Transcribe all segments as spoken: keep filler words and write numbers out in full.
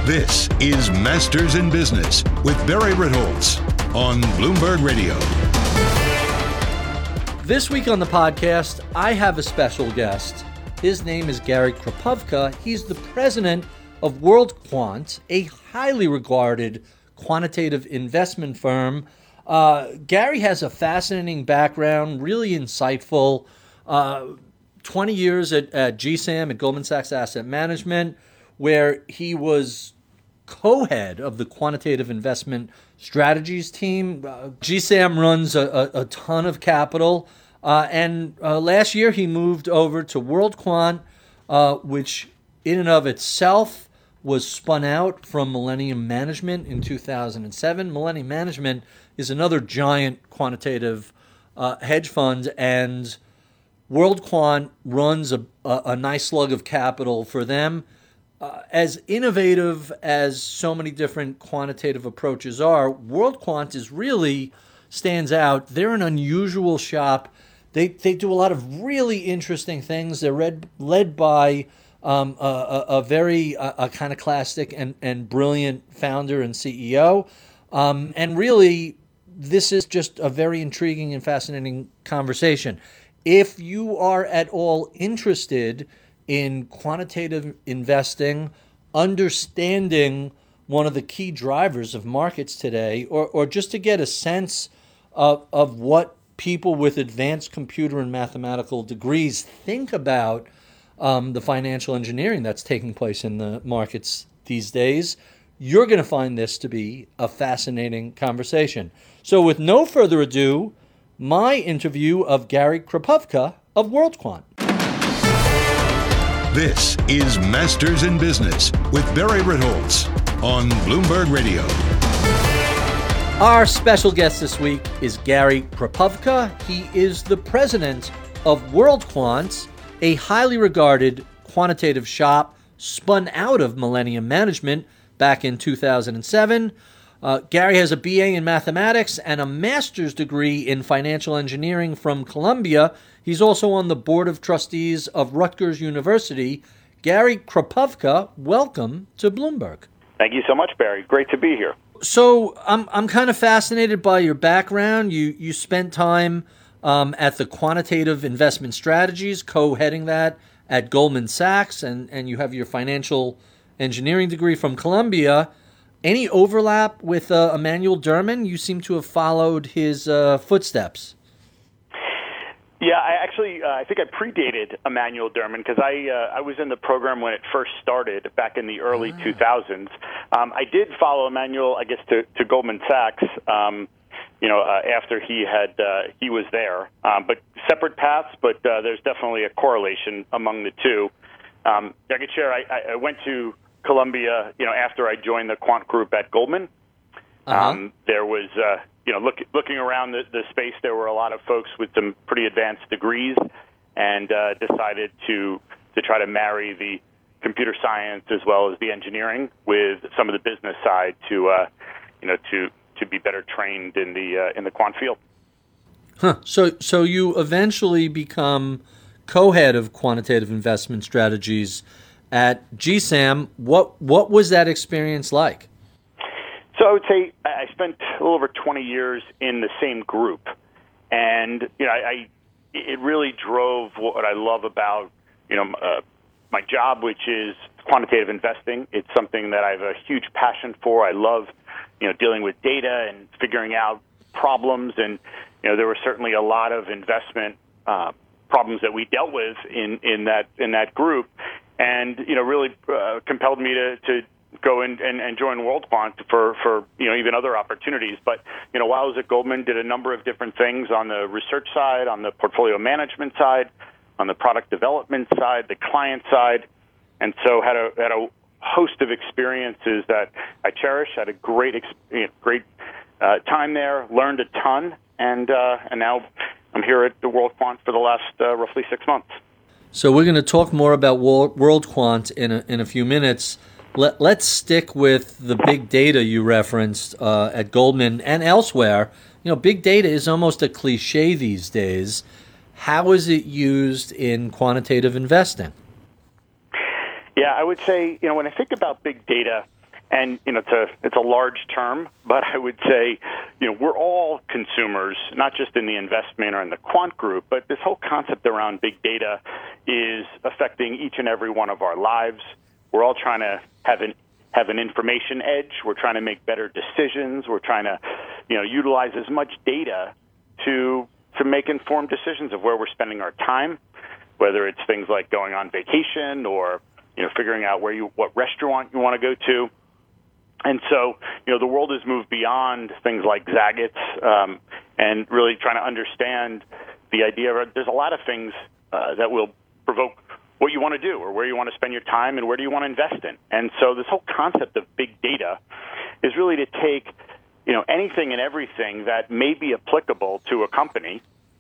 This is Masters in Business with Barry Ritholtz on Bloomberg Radio. This week on the podcast, I have a special guest. His name is Gary Krapovka. He's the president of WorldQuant, a highly regarded quantitative investment firm. Uh, Gary has a fascinating background, really insightful. Uh, twenty years at, at G SAM, at Goldman Sachs Asset Management, where he was co-head of the quantitative investment strategies team. Uh, G SAM runs a, a, a ton of capital. Uh, and uh, last year he moved over to WorldQuant, uh, which in and of itself was spun out from Millennium Management in two thousand seven. Millennium Management is another giant quantitative uh, hedge fund, and WorldQuant runs a, a, a nice slug of capital for them. Uh, as innovative as so many different quantitative approaches are, WorldQuant is really stands out. They're an unusual shop. They they do a lot of really interesting things. They're read, led by um, a, a, a very uh, iconoclastic and, and brilliant founder and C E O. Um, and really, this is just a very intriguing and fascinating conversation. If you are at all interested in quantitative investing, understanding one of the key drivers of markets today, or, or just to get a sense of, of what people with advanced computer and mathematical degrees think about um, the financial engineering that's taking place in the markets these days, you're going to find this to be a fascinating conversation. So with no further ado, my interview of Gary Krapovka of WorldQuant. This is Masters in Business with Barry Ritholtz on Bloomberg Radio. Our special guest this week is Gary Krapovka. He is the president of WorldQuant, a highly regarded quantitative shop spun out of Millennium Management back in two thousand seven. Uh, Gary has a B A in mathematics and a master's degree in financial engineering from Columbia. He's also on the board of trustees of Rutgers University. Gary Krapovka, welcome to Bloomberg. Thank you so much, Barry. Great to be here. So I'm I'm kind of fascinated by your background. You you spent time um, at the Quantitative Investment Strategies, co-heading that at Goldman Sachs, and, and you have your financial engineering degree from Columbia. Any overlap with uh, Emanuel Derman? You seem to have followed his uh, footsteps. Yeah, I actually, uh, I think I predated Emanuel Derman because I uh, I was in the program when it first started back in the early ah. two thousands. Um, I did follow Emanuel, I guess, to, to Goldman Sachs, um, you know, uh, after he had uh, he was there. Um, but separate paths, but uh, there's definitely a correlation among the two. Um, I could share, I, I went to Columbia, you know, after I joined the quant group at Goldman. Uh-huh. Um, there was, uh, you know, look, looking around the, the space, there were a lot of folks with some pretty advanced degrees, and uh, decided to to try to marry the computer science as well as the engineering with some of the business side to, uh, you know, to to be better trained in the uh, in the quant field. Huh. So, so you eventually become co-head of quantitative investment strategies at G SAM. What what was that experience like? So I would say I spent a little over twenty years in the same group, and you know, I, I it really drove what I love about you know uh, my job, which is quantitative investing. It's something that I have a huge passion for. I love you know dealing with data and figuring out problems, and you know there were certainly a lot of investment uh, problems that we dealt with in, in that in that group, and you know really uh, compelled me to. to go in and, and join WorldQuant for, for, you know, even other opportunities. But, you know, while I was at Goldman, did a number of different things on the research side, on the portfolio management side, on the product development side, the client side. And so had a, had a host of experiences that I cherish, had a great, you know, great uh, time there, learned a ton. And, uh, and now I'm here at the WorldQuant for the last uh, roughly six months. So we're going to talk more about WorldQuant in a, in a few minutes. Let, let's stick with the big data you referenced uh, at Goldman and elsewhere. You know, big data is almost a cliche these days. How is it used in quantitative investing? Yeah, I would say, you know, when I think about big data, And, you know, it's a, it's a large term, but I would say, you know, we're all consumers, not just in the investment or in the quant group, but this whole concept around big data is affecting each and every one of our lives. We're all trying to have an have an information edge. We're trying to make better decisions. We're trying to, you know, utilize as much data to to make informed decisions of where we're spending our time, whether it's things like going on vacation or, you know, figuring out where you what restaurant you want to go to. And so, you know, the world has moved beyond things like Zagat's um, and really trying to understand the idea of there's a lot of things uh, that will provoke what you want to do or where you want to spend your time and where do you want to invest in. And so this whole concept of big data is really to take, you know, anything and everything that may be applicable to a company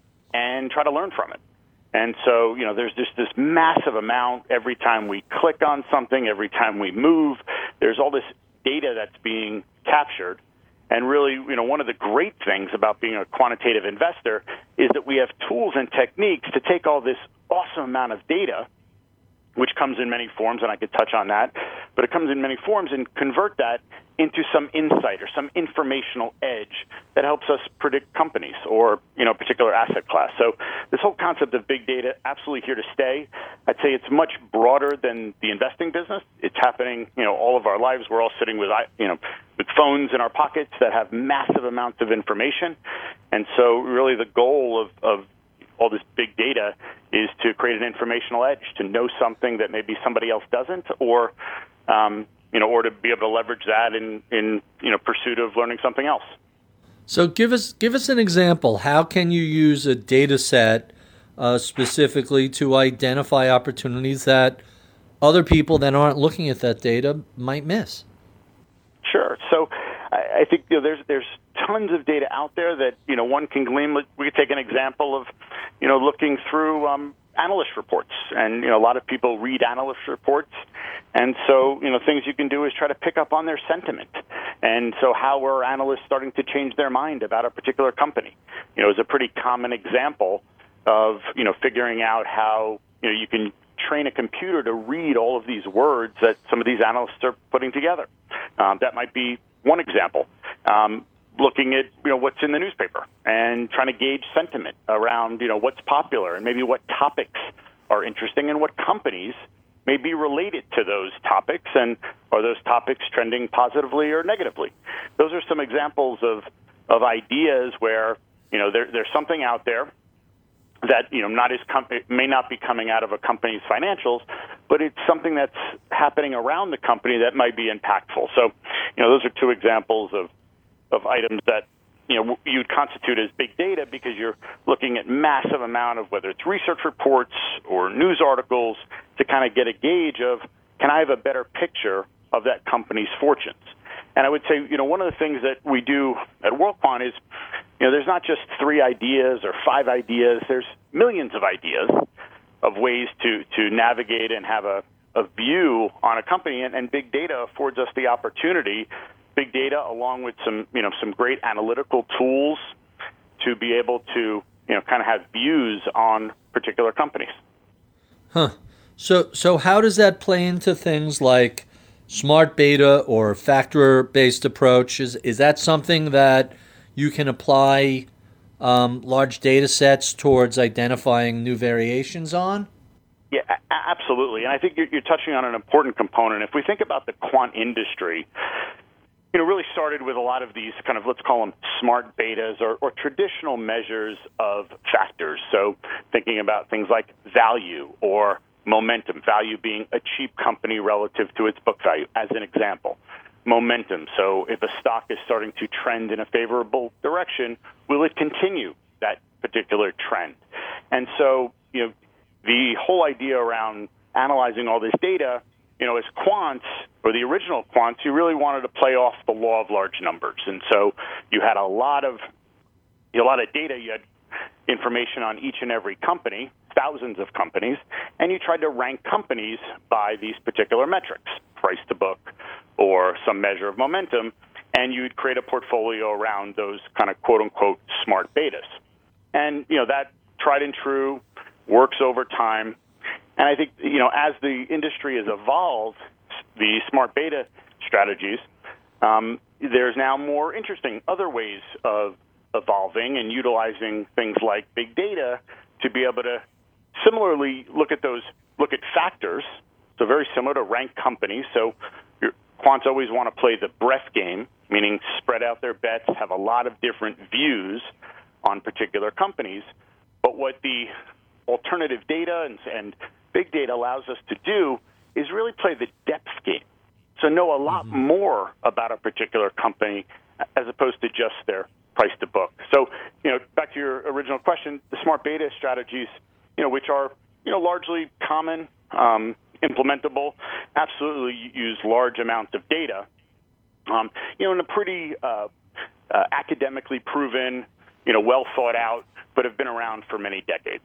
and try to learn from it. And so, you know, there's just this massive amount every time we click on something, every time we move, there's all this data that's being captured. And really, you know, one of the great things about being a quantitative investor is that we have tools and techniques to take all this awesome amount of data, which comes in many forms, and I could touch on that, but it comes in many forms, and convert that into some insight or some informational edge that helps us predict companies or, you know, a particular asset class. So this whole concept of big data, absolutely here to stay. I'd say it's much broader than the investing business. It's happening, you know, all of our lives. We're all sitting with, you know, with phones in our pockets that have massive amounts of information. And so really the goal of, of all this big data is to create an informational edge, to know something that maybe somebody else doesn't, or um, you know, or to be able to leverage that in, in you know pursuit of learning something else. So give us give us an example. How can you use a data set uh, specifically to identify opportunities that other people that aren't looking at that data might miss? Sure. So I, I think you know, there's there's tons of data out there that you know one can glean. We could take an example of you know looking through um, analyst reports, and you know a lot of people read analyst reports, and so you know things you can do is try to pick up on their sentiment, and so how are analysts starting to change their mind about a particular company? You know, is a pretty common example of you know figuring out how you know you can train a computer to read all of these words that some of these analysts are putting together. Um, that might be one example. Um, looking at you know what's in the newspaper and trying to gauge sentiment around you know what's popular and maybe what topics are interesting and what companies may be related to those topics, and are those topics trending positively or negatively. Those are some examples of of ideas where you know there, there's something out there that you know not is com- it may not be coming out of a company's financials, but it's something that's happening around the company that might be impactful. So, you know, those are two examples of of items that you know you'd constitute as big data because you're looking at massive amount of whether it's research reports or news articles to kind of get a gauge of can I have a better picture of that company's fortunes. And I would say, you know, one of the things that we do at WorldQuant is, you know, there's not just three ideas or five ideas. There's millions of ideas of ways to, to navigate and have a, a view on a company, and, and big data affords us the opportunity. Big data, along with some, you know, some great analytical tools, to be able to, you know, kind of have views on particular companies. Huh. So, so how does that play into things like smart beta or factor-based approach? Is is that something that you can apply um, large data sets towards identifying new variations on? Yeah, a- absolutely. And I think you're, you're touching on an important component. If we think about the quant industry, you know, really started with a lot of these kind of, let's call them smart betas or, or traditional measures of factors. So thinking about things like value or momentum, value being a cheap company relative to its book value, as an example. Momentum, so if a stock is starting to trend in a favorable direction, will it continue that particular trend? And so, you know, the whole idea around analyzing all this data, you know, as quants, or the original quants, you really wanted to play off the law of large numbers. And so you had a lot of, a lot of data, you had information on each and every company, thousands of companies, and you tried to rank companies by these particular metrics, price to book or some measure of momentum, and you'd create a portfolio around those kind of quote-unquote smart betas. And, you know, that tried and true works over time. And I think, you know, as the industry has evolved, the smart beta strategies, um, there's now more interesting other ways of evolving and utilizing things like big data to be able to similarly look at those, look at factors. So very similar to rank companies. So your quants always want to play the breadth game, meaning spread out their bets, have a lot of different views on particular companies. But what the alternative data and, and big data allows us to do is really play the depth game. So know a lot mm-hmm. more about a particular company as opposed to just their price to book. So, you know, back to your original question, the smart beta strategies, you know, which are, you know, largely common, um, implementable, absolutely use large amounts of data, um, you know, in a pretty uh, uh, academically proven, you know, well thought out, but have been around for many decades.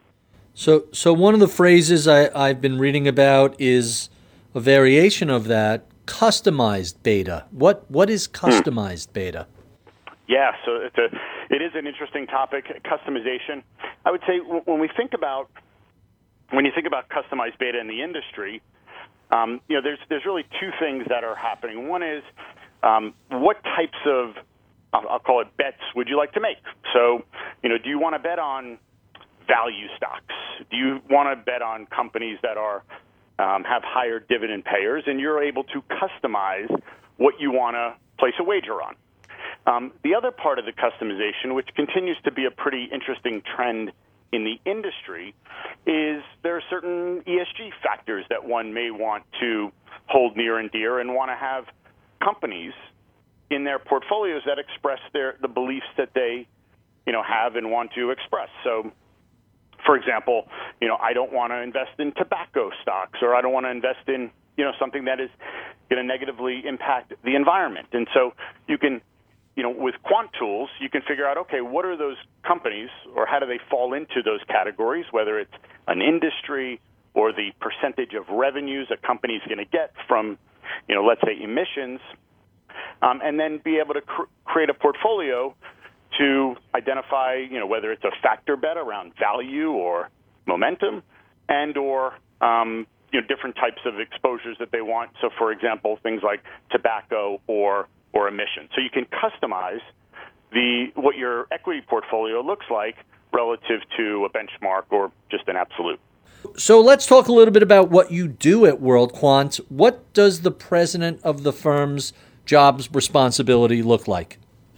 So, so one of the phrases I, I've been reading about is a variation of that, customized beta. What what is customized hmm. beta? Yeah, so it's a, it is an interesting topic, customization. I would say when we think about when you think about customized beta in the industry, um, you know, there's there's really two things that are happening. One is um, what types of I'll, I'll call it bets would you like to make? So, you know, do you want to bet on value stocks? Do you want to bet on companies that are um, have higher dividend payers, and you're able to customize what you want to place a wager on? Um, the other part of the customization, which continues to be a pretty interesting trend in the industry, is there are certain E S G factors that one may want to hold near and dear and want to have companies in their portfolios that express their the beliefs that they, you know, have and want to express. So, for example, you know, I don't want to invest in tobacco stocks, or I don't want to invest in, you know, something that is going to negatively impact the environment. And so you can, you know, with quant tools, you can figure out, okay, what are those companies, or how do they fall into those categories, whether it's an industry or the percentage of revenues a company is going to get from, you know, let's say emissions, um, and then be able to cr- create a portfolio to identify, you know, whether it's a factor bet around value or momentum, and or um, you know, different types of exposures that they want. So, for example, things like tobacco or or emissions. So you can customize the what your equity portfolio looks like relative to a benchmark or just an absolute. So let's talk a little bit about what you do at World Quant. What does the president of the firm's jobs responsibility look like?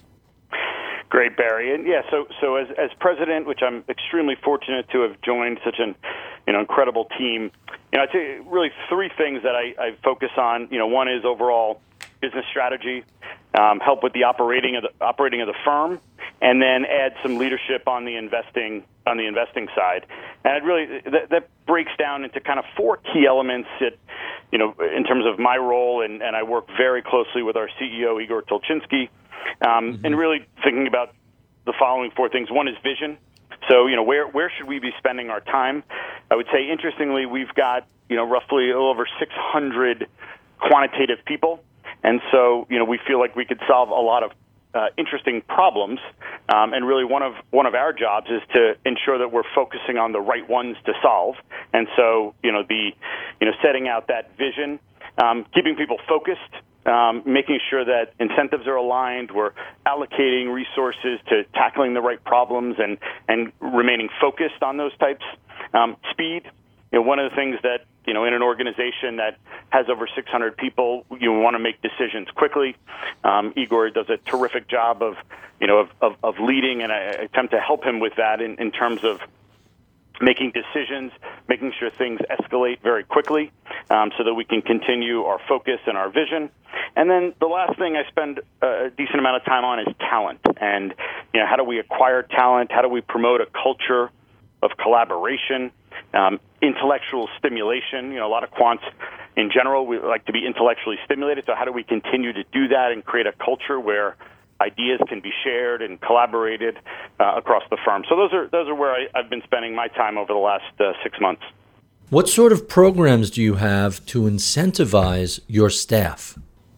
Great, Barry. And yeah, so so as as president, which I'm extremely fortunate to have joined such an you know incredible team, you know, I'd say really three things that I, I focus on. You know, one is overall business strategy, um, help with the operating of the operating of the firm, and then add some leadership on the investing on the investing side. And it really that, that breaks down into kind of four key elements that, you know, in terms of my role, and, and I work very closely with our C E O Igor Tulchinsky, um, mm-hmm. and really thinking about the following four things. One is vision. So, you know, where where should we be spending our time? I would say, interestingly, we've got, you know, roughly a little over six hundred quantitative people. And so, you know, we feel like we could solve a lot of uh, interesting problems. Um, and really one of one of our jobs is to ensure that we're focusing on the right ones to solve. And so, you know, the, you know, setting out that vision, um, keeping people focused, um, making sure that incentives are aligned, we're allocating resources to tackling the right problems and, and remaining focused on those types. Um, speed, you know, one of the things that, you know, in an organization that has over six hundred people, you want to make decisions quickly. Um, Igor does a terrific job of, you know, of, of, of leading, and I attempt to help him with that in, in terms of making decisions, making sure things escalate very quickly, um, so that we can continue our focus and our vision. And then the last thing I spend a decent amount of time on is talent. And, you know, how do we acquire talent? How do we promote a culture of collaboration? Um, intellectual stimulation. You know, a lot of quants in general, we like to be intellectually stimulated. So how do we continue to do that and create a culture where ideas can be shared and collaborated uh, across the firm? So those are those are where I, I've been spending my time over the last uh, six months. What sort of programs do you have to incentivize your staff?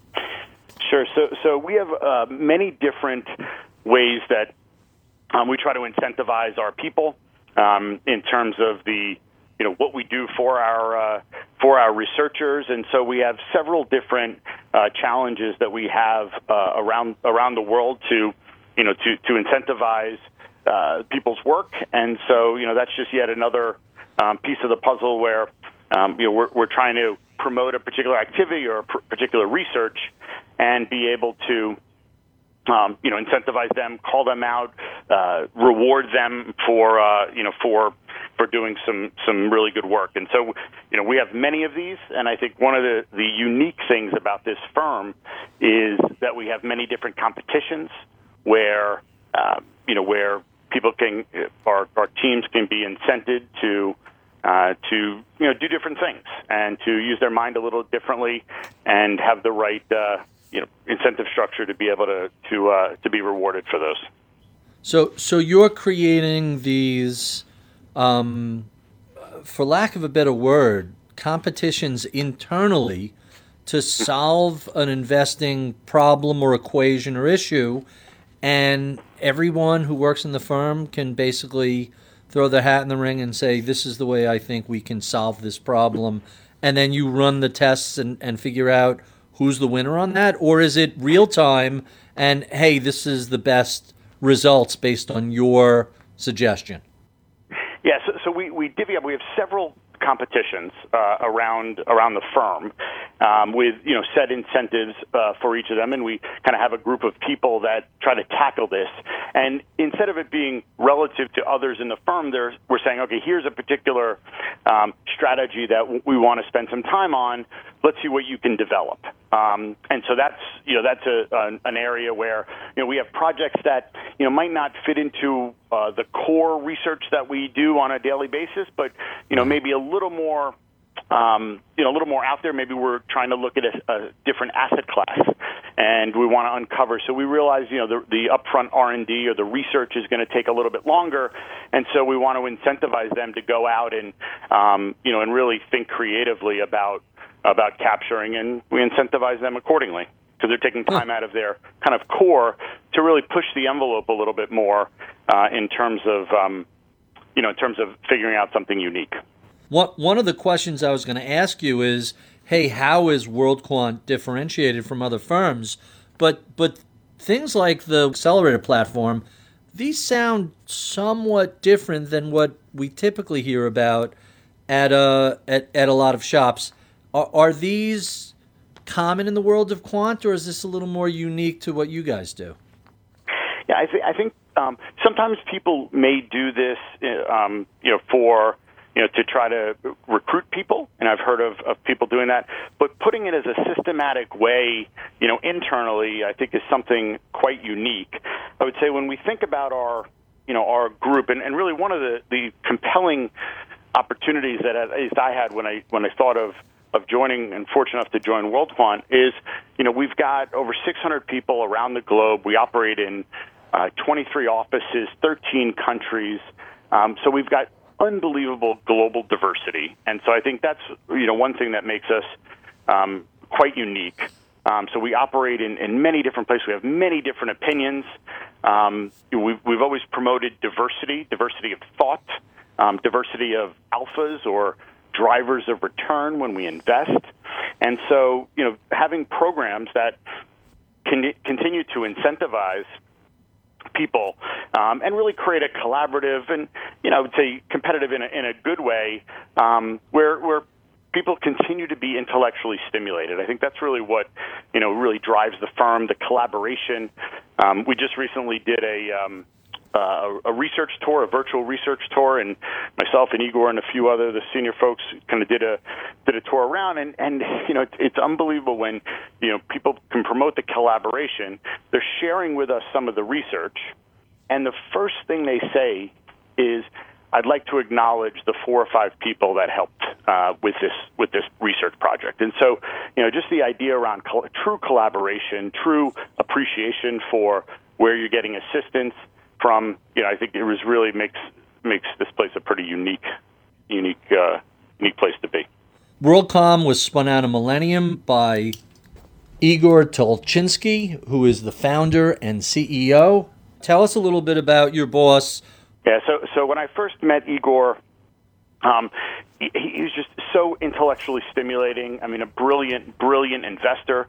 Sure. So so we have uh, many different ways that um, we try to incentivize our people. Um, in terms of the, you know, what we do for our uh, for our researchers, and so we have several different uh, challenges that we have uh, around around the world to, you know, to to incentivize uh, people's work. And so, you know, that's just yet another um, piece of the puzzle where, um, you know, we're we're trying to promote a particular activity or a pr- particular research and be able to, um, you know, incentivize them, call them out, uh, reward them for, uh, you know, for for doing some, some really good work. And so, you know, we have many of these, and I think one of the, the unique things about this firm is that we have many different competitions where, uh, you know, where people can, our, our teams can be incented to, uh, to, you know, do different things and to use their mind a little differently and have the right, uh, you know, incentive structure to be able to, to, uh, to be rewarded for those. So, so you're creating these, Um, for lack of a better word, competitions internally to solve an investing problem or equation or issue, and everyone who works in the firm can basically throw their hat in the ring and say, this is the way I think we can solve this problem, and then you run the tests and, and figure out who's the winner on that? Or is it real time and, hey, this is the best results based on your suggestion? Yeah, so, so we, we divvy up. We have several competitions uh, around around the firm um, with, you know, set incentives uh, for each of them, and we kind of have a group of people that try to tackle this. And instead of it being relative to others in the firm, there's, we're saying, okay, here's a particular um, strategy that w- we want to spend some time on. Let's see what you can develop. Um, and so that's, you know, that's a, an, an area where, you know, we have projects that, you know, might not fit into uh, the core research that we do on a daily basis, but, you know, maybe a little more, um, you know, a little more out there. Maybe we're trying to look at a, a different asset class, and we want to uncover. So we realize, you know, the, the upfront R and D or the research is going to take a little bit longer, and so we want to incentivize them to go out and, um, you know, and really think creatively about about capturing, and we incentivize them accordingly because they're taking time out of their kind of core to really push the envelope a little bit more uh, in terms of, um, you know, in terms of figuring out something unique. What, one of the questions I was going to ask you is, hey, how is WorldQuant differentiated from other firms? But but things like the accelerator platform, these sound somewhat different than what we typically hear about at a at, at a lot of shops. Are, are these common in the world of quant, or is this a little more unique to what you guys do? Yeah, I, th- I think um, sometimes people may do this, um, you know, for, you know, to try to recruit people, and I've heard of, of people doing that. But putting it as a systematic way, you know, internally, I think is something quite unique. I would say when we think about our, you know, our group, and, and really one of the, the compelling opportunities that at least I had when I when I thought of of joining and fortunate enough to join WorldQuant is, you know, we've got over six hundred people around the globe. We operate in uh, twenty-three offices, thirteen countries. Um, so we've got unbelievable global diversity. And so I think that's, you know, one thing that makes us um, quite unique. Um, so we operate in, in many different places. We have many different opinions. Um, we've, we've always promoted diversity, diversity of thought, um, diversity of alphas or drivers of return when we invest. And so, you know, having programs that can continue to incentivize people um, and really create a collaborative and, you know, I would say competitive in a, in a good way um, where where people continue to be intellectually stimulated. I think that's really what, you know, really drives the firm, the collaboration. Um, we just recently did a um, Uh, a research tour, a virtual research tour, and myself and Igor and a few other the senior folks kind of did a did a tour around, and and you know it's, it's unbelievable when you know people can promote the collaboration. They're sharing with us some of the research, and the first thing they say is, "I'd like to acknowledge the four or five people that helped uh, with this with this research project." And so, you know, just the idea around co- true collaboration, true appreciation for where you're getting assistance from, you know, I think it was really makes makes this place a pretty unique, unique, uh, unique place to be. WorldCom was spun out of Millennium by Igor Tolchinsky, who is the founder and C E O. Tell us a little bit about your boss. Yeah, so so when I first met Igor, um, he, he was just so intellectually stimulating. I mean, a brilliant, brilliant investor,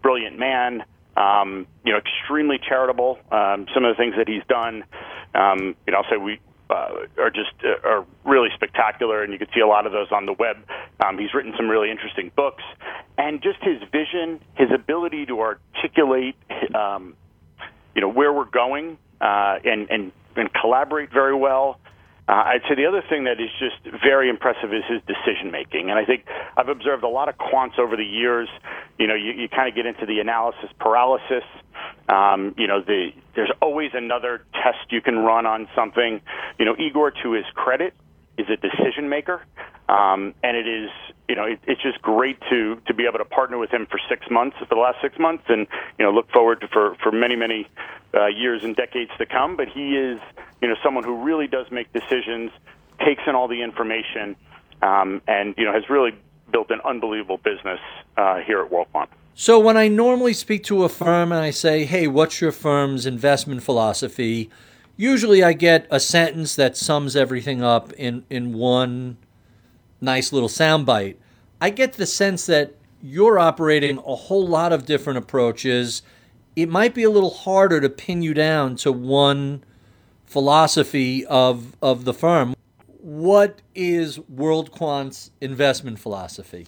brilliant man, um, you know, extremely charitable. Um, some of the things that he's done, um, you know, I'll say we uh, are just uh, are really spectacular, and you can see a lot of those on the web. Um, he's written some really interesting books, and just his vision, his ability to articulate, um, you know, where we're going, uh, and, and and collaborate very well. Uh, I'd say the other thing that is just very impressive is his decision making, and I think I've observed a lot of quants over the years. You know, you, you kind of get into the analysis paralysis. Um, you know, the there's always another test you can run on something. You know, Igor, to his credit, is a decision maker, um, and it is you know it, it's just great to to be able to partner with him for six months for the last six months, and you know look forward to for for many many uh, years and decades to come. But he is you know someone who really does make decisions, takes in all the information, um, and you know has really built an unbelievable business uh, here at WorldQuant. So when I normally speak to a firm and I say, hey, what's your firm's investment philosophy? Usually I get a sentence that sums everything up in, in one nice little soundbite. I get the sense that you're operating a whole lot of different approaches. It might be a little harder to pin you down to one philosophy of, of the firm. What is WorldQuant's investment philosophy?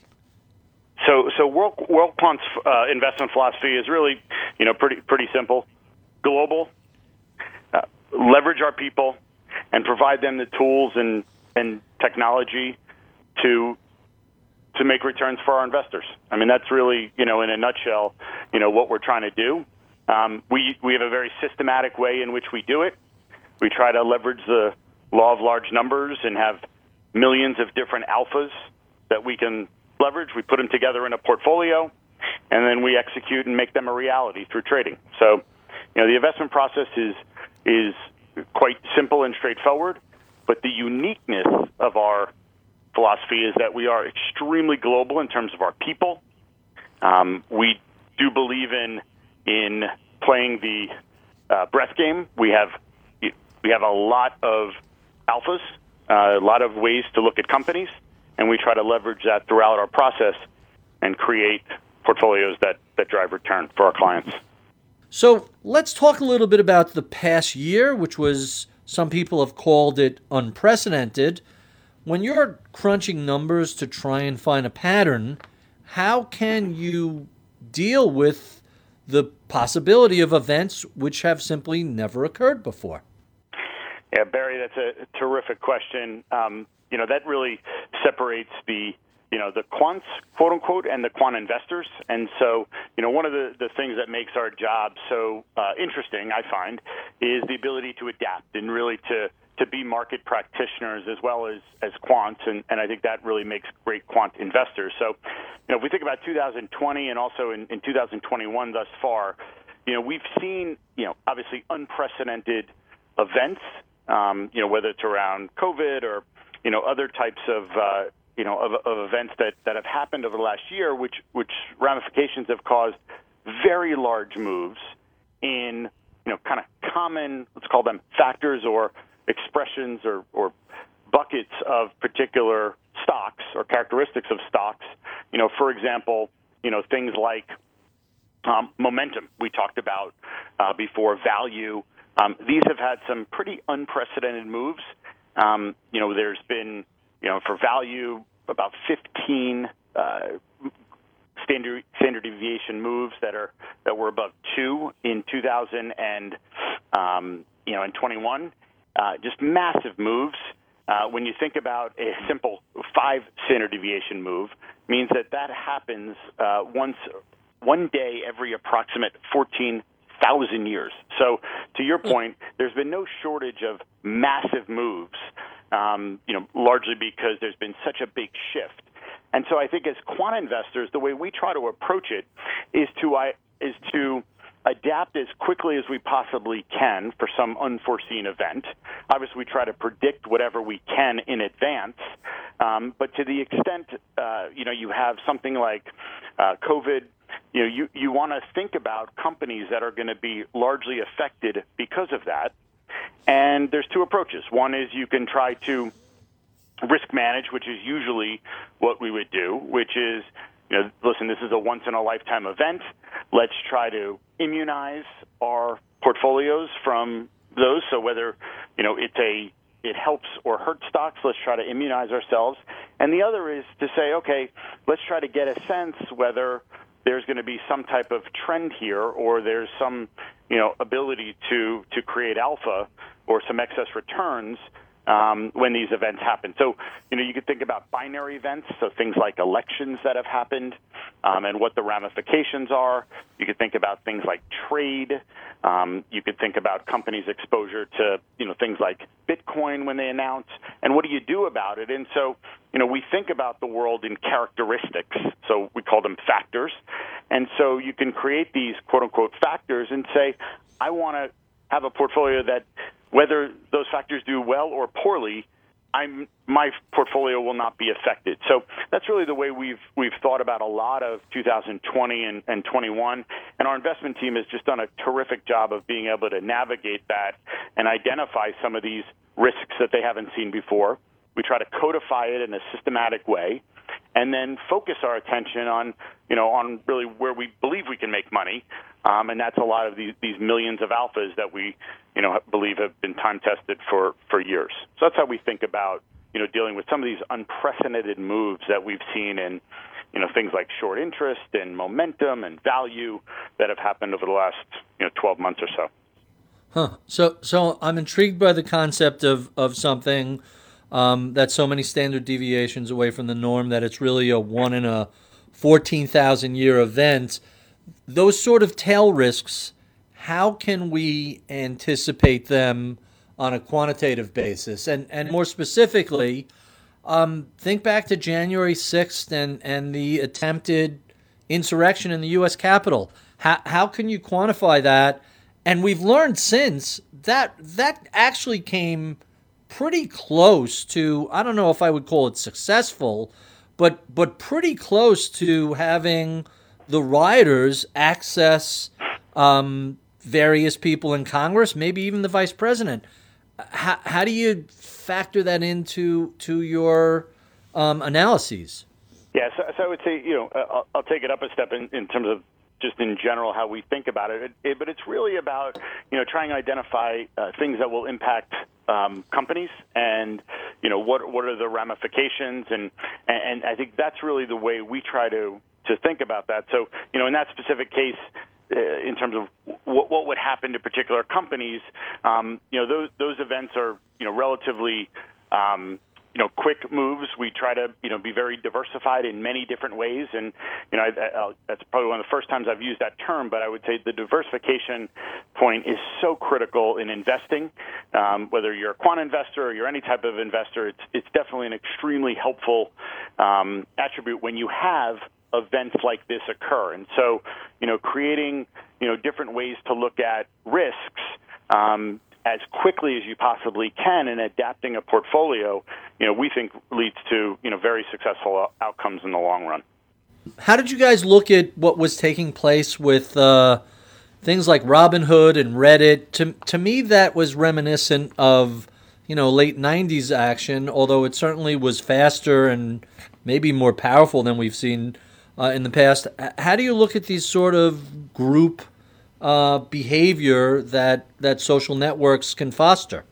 So, so World, WorldQuant's uh, investment philosophy is really, you know, pretty pretty simple, global, uh, leverage our people, and provide them the tools and, and technology to to make returns for our investors. I mean, that's really, you know, in a nutshell, you know, what we're trying to do. Um, we we have a very systematic way in which we do it. We try to leverage the law of large numbers and have millions of different alphas that we can leverage. We put them together in a portfolio, and then we execute and make them a reality through trading. So, you know, the investment process is is quite simple and straightforward, but the uniqueness of our philosophy is that we are extremely global in terms of our people. Um, we do believe in in playing the uh, breadth game. We have we have a lot of alphas, uh, a lot of ways to look at companies, and we try to leverage that throughout our process and create portfolios that, that drive return for our clients. So let's talk a little bit about the past year, which was, some people have called it unprecedented. When you're crunching numbers to try and find a pattern, how can you deal with the possibility of events which have simply never occurred before? Yeah, Barry, that's a terrific question. Um, you know, that really separates the, you know, the quants, quote unquote, and the quant investors. And so, you know, one of the, the things that makes our job so uh, interesting, I find, is the ability to adapt and really to, to be market practitioners as well as, as quants. And, and I think that really makes great quant investors. So, you know, if we think about two thousand twenty and also in, in two thousand twenty-one thus far, you know, we've seen, you know, obviously unprecedented events. Um, you know, whether it's around COVID or, you know, other types of, uh, you know, of, of events that, that have happened over the last year, which, which ramifications have caused very large moves in, you know, kind of common, let's call them factors or expressions or, or buckets of particular stocks or characteristics of stocks. You know, for example, you know, things like um, momentum we talked about uh, before, value. Um, these have had some pretty unprecedented moves. Um, you know, there's been, you know, for value, about fifteen uh, standard standard deviation moves that are that were above two in two thousand and um, you know in twenty-one. Uh, just massive moves. Uh, when you think about a simple five standard deviation move, means that that happens uh, once one day every approximate fourteen thousand years. So, to your point, there's been no shortage of massive moves, um, you know, largely because there's been such a big shift. And so, I think as quant investors, the way we try to approach it is to I, is to adapt as quickly as we possibly can for some unforeseen event. Obviously, we try to predict whatever we can in advance. Um, but to the extent, uh, you know, you have something like uh, COVID. You know, you, you want to think about companies that are going to be largely affected because of that. And there's two approaches. One is you can try to risk manage, which is usually what we would do, which is, you know, listen, this is a once-in-a-lifetime event. let's try to immunize our portfolios from those. So whether, you know, it's a it helps or hurts stocks, let's try to immunize ourselves. And the other is to say, okay, let's try to get a sense whether there's going to be some type of trend here, or there's some, you know, ability to to create alpha or some excess returns um, when these events happen. So, you know, you could think about binary events, so things like elections that have happened um, and what the ramifications are. You could think about things like trade. Um, you could think about companies' exposure to, you know, things like Bitcoin when they announce, and what do you do about it? And so, you know, we think about the world in characteristics, so we call them factors. And so you can create these quote-unquote factors and say, I want to have a portfolio that, whether those factors do well or poorly, I'm, my portfolio will not be affected. So that's really the way we've we've thought about a lot of two thousand twenty and, and twenty-one. And our investment team has just done a terrific job of being able to navigate that and identify some of these risks that they haven't seen before. We try to codify it in a systematic way, and then focus our attention on, you know, on really where we believe we can make money, um, and that's a lot of these, these millions of alphas that we, you know, believe have been time tested for, for years. So that's how we think about, you know, dealing with some of these unprecedented moves that we've seen in, you know, things like short interest and momentum and value that have happened over the last, you know, twelve months or so. Huh. So, so I'm intrigued by the concept of of something. Um, that's so many standard deviations away from the norm that it's really a one in a fourteen thousand year event. Those sort of tail risks, how can we anticipate them on a quantitative basis? And and more specifically, um, think back to January sixth and, and the attempted insurrection in the U S Capitol. How, how can you quantify that? And we've learned since that that actually came pretty close to, I don't know if I would call it successful, but but pretty close to having the rioters access um, various people in Congress, maybe even the vice president. How, how do you factor that into to your um, analyses? Yeah, so, so I would say, you know, I'll, I'll take it up a step in, in terms of just in general how we think about it. It, it. But it's really about, you know, trying to identify uh, things that will impact um, companies and, you know, what what are the ramifications. And, and I think that's really the way we try to, to think about that. So, you know, in that specific case, uh, in terms of what, what would happen to particular companies, um, you know, those, those events are, you know, relatively um, you know, quick moves. We try to, you know, be very diversified in many different ways. And, you know, I, I'll, that's probably one of the first times I've used that term, but I would say the diversification point is so critical in investing. Um, whether you're a quant investor or you're any type of investor, it's, it's definitely an extremely helpful um, attribute when you have events like this occur. And so, you know, creating, you know, different ways to look at risks, um, as quickly as you possibly can and adapting a portfolio, you know, we think leads to, you know, very successful outcomes in the long run. How did you guys look at what was taking place with uh, things like Robinhood and Reddit? To to me, that was reminiscent of, you know, late nineties action, although it certainly was faster and maybe more powerful than we've seen uh, in the past. How do you look at these sort of group Uh, behavior that that social networks can foster?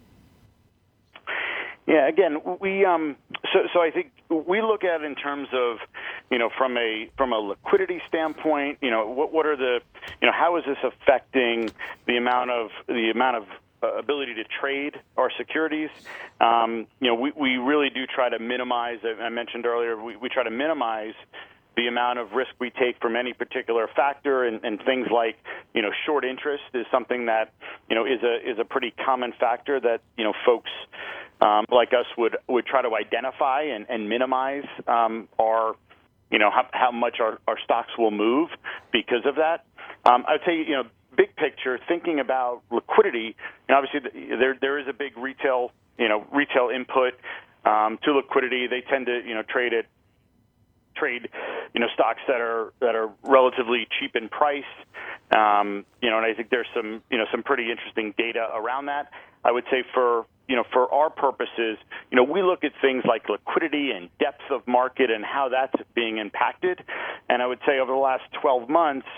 Yeah, again, we um, so so I think we look at it in terms of, you know, from a from a liquidity standpoint, you know, what what are the, you know, how is this affecting the amount of the amount of uh, ability to trade our securities? Um, you know, we we really do try to minimize. I mentioned earlier, we, we try to minimize the amount of risk we take from any particular factor, and, and things like, you know, short interest is something that, you know, is a is a pretty common factor that, you know, folks um, like us would, would try to identify and, and minimize um, our, you know, how, how much our, our stocks will move because of that. Um, I would say, you know, big picture, thinking about liquidity, and obviously there there is a big retail, you know, retail input um, to liquidity. They tend to, you know, trade at trade, you know, stocks that are that are relatively cheap in price, um, you know, and I think there's some, you know, some pretty interesting data around that. I would say for, you know, for our purposes, you know, we look at things like liquidity and depth of market and how that's being impacted. And I would say over the last twelve months,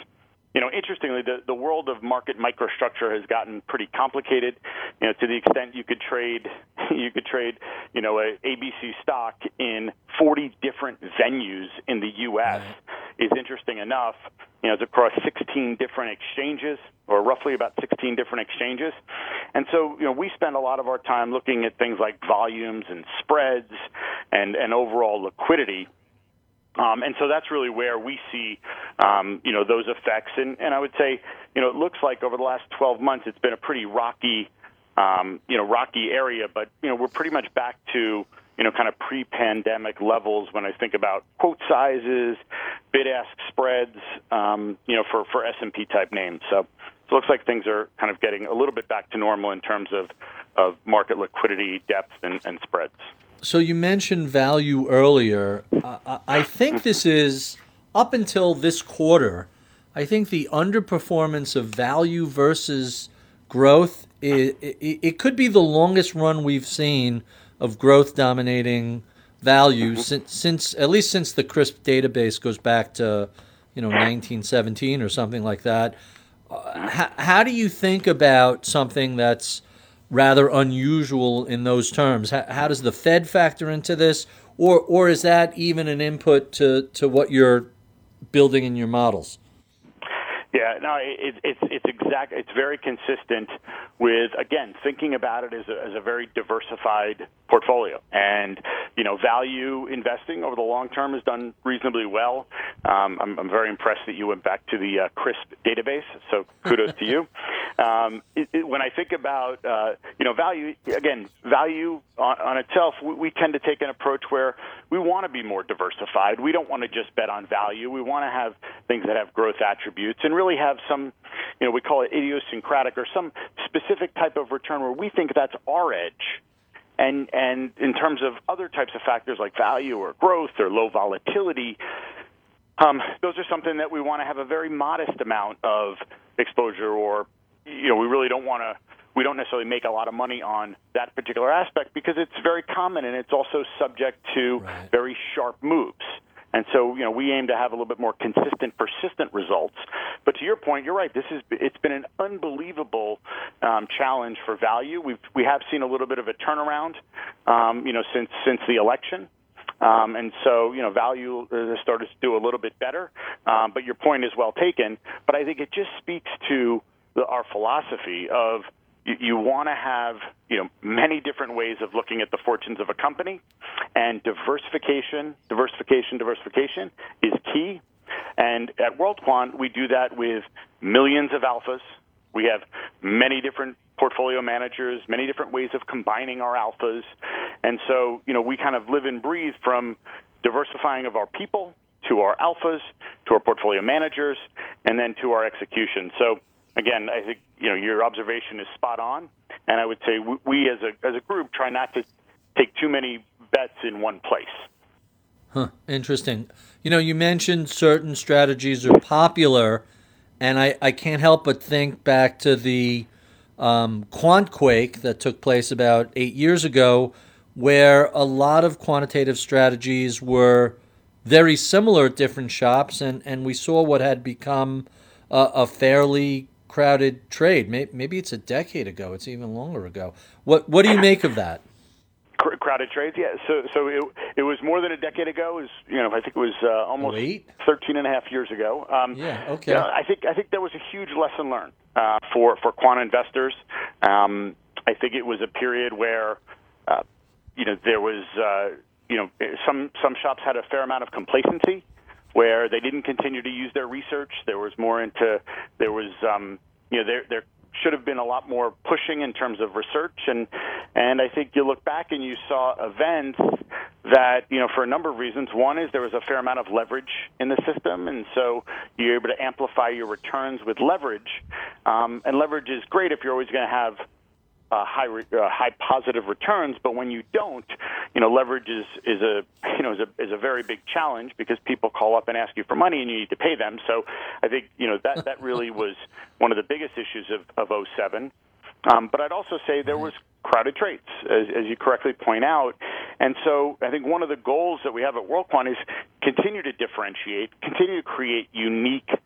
you know, interestingly, the, the world of market microstructure has gotten pretty complicated. You know, to the extent you could trade, you could trade, you know, a A B C stock in forty different venues in the U S Right. is interesting enough. You know, it's across sixteen different exchanges, or roughly about sixteen different exchanges. And so, you know, we spend a lot of our time looking at things like volumes and spreads and, and overall liquidity. Um, and so that's really where we see, um, you know, those effects. And, and I would say, you know, it looks like over the last twelve months, it's been a pretty rocky, um, you know, rocky area. But, you know, we're pretty much back to, you know, kind of pre-pandemic levels when I think about quote sizes, bid-ask spreads, um, you know, for, for S and P type names. So, so it looks like things are kind of getting a little bit back to normal in terms of, of market liquidity, depth, and, and spreads. So you mentioned value earlier. Uh, I think this is, up until this quarter, I think the underperformance of value versus growth, it, it, it could be the longest run we've seen of growth dominating value mm-hmm. since, since, at least since the CRSP database goes back to, you know, nineteen seventeen or something like that. Uh, how, how do you think about something that's rather unusual in those terms? How, how does the Fed factor into this, or or is that even an input to, to what you're building in your models? Yeah, no, it, it's it's exact. It's very consistent with, again, thinking about it as a, as a very diversified portfolio. And, you know, value investing over the long term has done reasonably well. Um, I'm, I'm very impressed that you went back to the uh, CRSP database, so kudos to you. Um, it, it, when I think about, uh, you know, value, again, value on, on itself, we, we tend to take an approach where we want to be more diversified. We don't want to just bet on value. We want to have things that have growth attributes and really have some, you know, we call it idiosyncratic or some specific type of return where we think that's our edge. And and in terms of other types of factors like value or growth or low volatility, um, those are something that we want to have a very modest amount of exposure, or, you know, we really don't want to, we don't necessarily make a lot of money on that particular aspect because it's very common and it's also subject to right. very sharp moves. And so, you know, we aim to have a little bit more consistent, persistent results. But to your point, you're right. This is it's been an unbelievable um, challenge for value. We've we have seen a little bit of a turnaround, um, you know, since since the election. Um, and so, you know, value has started to do a little bit better. Um, but your point is well taken. But I think it just speaks to the, our philosophy of you, you want to have, you know, many different ways of looking at the fortunes of a company, and diversification, diversification, diversification is key. And at WorldQuant, we do that with millions of alphas. We have many different portfolio managers, many different ways of combining our alphas. And so, you know, we kind of live and breathe from diversifying of our people to our alphas, to our portfolio managers, and then to our execution. So, again, I think, you know, your observation is spot on. And I would say we, we as a as a group try not to take too many bets in one place. Huh, interesting. You know, you mentioned certain strategies are popular, and I, I can't help but think back to the um, Quantquake that took place about eight years ago, where a lot of quantitative strategies were very similar at different shops, and, and we saw what had become a, a fairly crowded trade. Maybe it's a decade ago. It's even longer ago. What what do you make of that? Crowded trades, yeah. So, so it it was more than a decade ago. It was, you know, I think it was uh, almost Wait. thirteen and a half years ago. Um, yeah. Okay. You know, I think I think there was a huge lesson learned uh, for for quant investors. Um, I think it was a period where, uh, you know, there was, uh, you know, some some shops had a fair amount of complacency, where they didn't continue to use their research. There was more into there was, um, you know, there there. should have been a lot more pushing in terms of research, and and I think you look back and you saw events that, you know, for a number of reasons. One is there was a fair amount of leverage in the system, and so you're able to amplify your returns with leverage. Um, and leverage is great if you're always going to have uh, high re- uh, high positive returns, but when you don't, you know, leverage is is a you know is a is a very big challenge because people call up and ask you for money and you need to pay them. So I think, you know, that that really was one of the biggest issues of of oh seven. Um, but I'd also say there was crowded trades, as, as you correctly point out. And so I think one of the goals that we have at WorldQuant is continue to differentiate, continue to create unique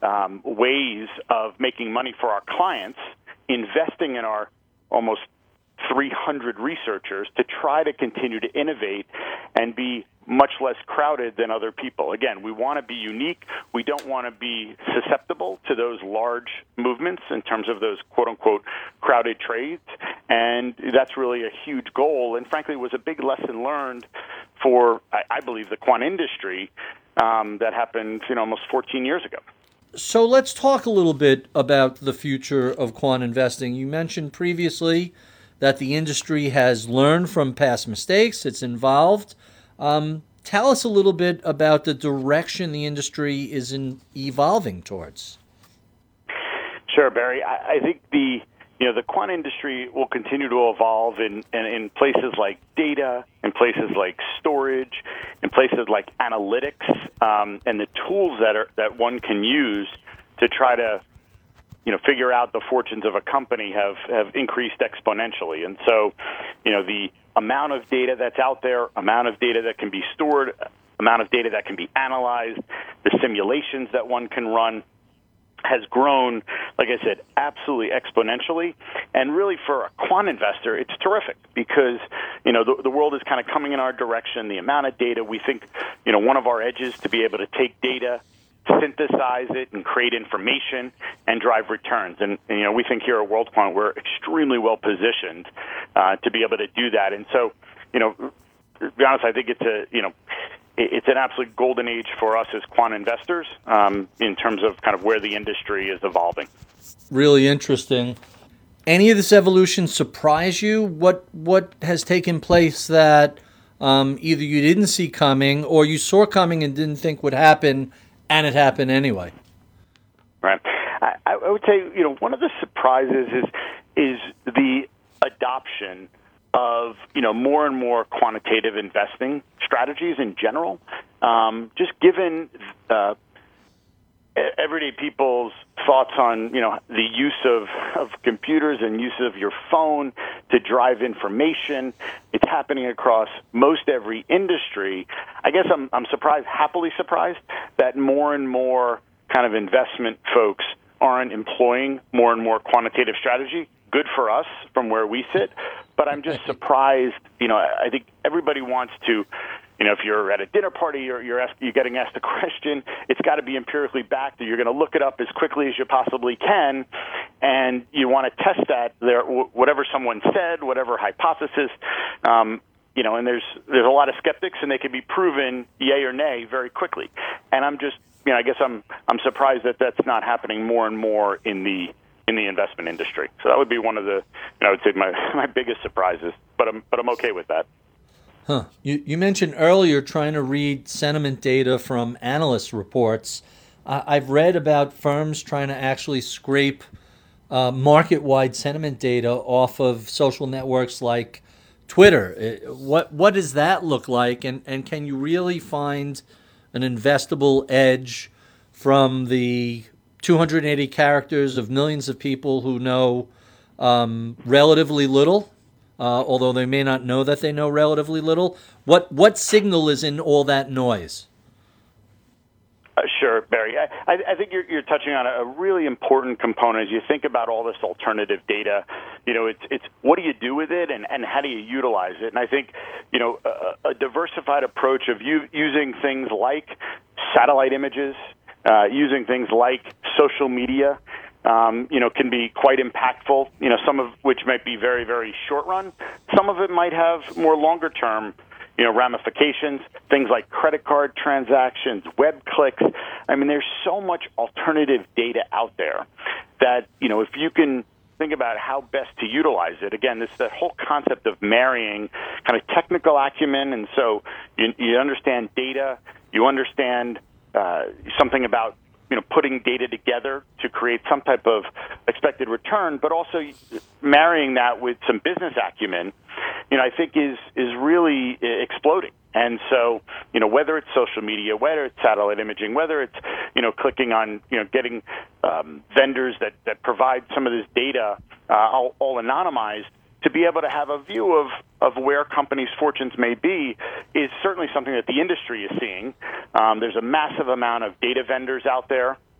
um, ways of making money for our clients, investing in our almost three hundred researchers to try to continue to innovate and be much less crowded than other people. Again, we want to be unique. We don't want to be susceptible to those large movements in terms of those quote-unquote crowded trades, and that's really a huge goal, and frankly was a big lesson learned for, I, I believe, the quant industry um, that happened you know, almost fourteen years ago. So let's talk a little bit about the future of quant investing. You mentioned previously that the industry has learned from past mistakes. It's involved. Um, tell us a little bit about the direction the industry is in evolving towards. Sure, Barry. I, I think the you know the quant industry will continue to evolve in, in, in places like data, in places like storage, in places like analytics, um, and the tools that are that one can use to try to you know, figure out the fortunes of a company have, have increased exponentially. And so, you know, the amount of data that's out there, amount of data that can be stored, amount of data that can be analyzed, the simulations that one can run has grown, like I said, absolutely exponentially. And really for a quant investor, it's terrific because, you know, the, the world is kind of coming in our direction. The amount of data, we think, you know, one of our edges to be able to take data, synthesize it and create information and drive returns. And, and you know, we think here at WorldQuant we're extremely well positioned uh, to be able to do that. And so, you know, to be honest, I think it's a, you know, it's an absolute golden age for us as quant investors um, in terms of kind of where the industry is evolving. Really interesting. Any of this evolution surprise you? What what has taken place that um, either you didn't see coming or you saw coming and didn't think would happen, and it happened anyway? Right. I, I would say, you know, one of the surprises is is the adoption of, you know, more and more quantitative investing strategies in general. Um, just given uh, everyday people's thoughts on, you know, the use of, of computers and use of your phone to drive information. It's happening across most every industry. I guess I'm, I'm surprised, happily surprised, that more and more kind of investment folks aren't employing more and more quantitative strategy. Good for us from where we sit, but I'm just surprised. You know, I think everybody wants to, you know, if you're at a dinner party or you're asked, you're getting asked a question, it's got to be empirically backed. You're going to look it up as quickly as you possibly can, and you want to test that there, whatever someone said, whatever hypothesis. Um, you know, and there's there's a lot of skeptics, and they can be proven yay or nay very quickly. And I'm just, you know, I guess I'm I'm surprised that that's not happening more and more in the in the investment industry. So that would be one of the, you know, I would say my, my biggest surprises, but I'm, but I'm okay with that. Huh. You, you mentioned earlier trying to read sentiment data from analyst reports. Uh, I've read about firms trying to actually scrape uh, market-wide sentiment data off of social networks like Twitter. What, what does that look like? And, and can you really find an investable edge from the two hundred eighty characters of millions of people who know um, relatively little, uh, although they may not know that they know relatively little? What what signal is in all that noise? Uh, sure, Barry. I, I think you're, you're touching on a really important component as you think about all this alternative data. You know, it's it's what do you do with it, and, and how do you utilize it? And I think, you know, a, a diversified approach of u- using things like satellite images, Uh, using things like social media, um, you know, can be quite impactful, you know, some of which might be very, very short run. Some of it might have more longer term, you know, ramifications, things like credit card transactions, web clicks. I mean, there's so much alternative data out there that, you know, if you can think about how best to utilize it. Again, this that whole concept of marrying kind of technical acumen, and so you, you understand data, you understand Uh, something about, you know, putting data together to create some type of expected return, but also marrying that with some business acumen, you know, I think is is really exploding. And so, you know, whether it's social media, whether it's satellite imaging, whether it's, you know, clicking on, you know, getting um, vendors that, that provide some of this data uh, all, all anonymized, to be able to have a view of, of where companies' fortunes may be is certainly something that the industry is seeing. Um, there's a massive amount of data vendors out there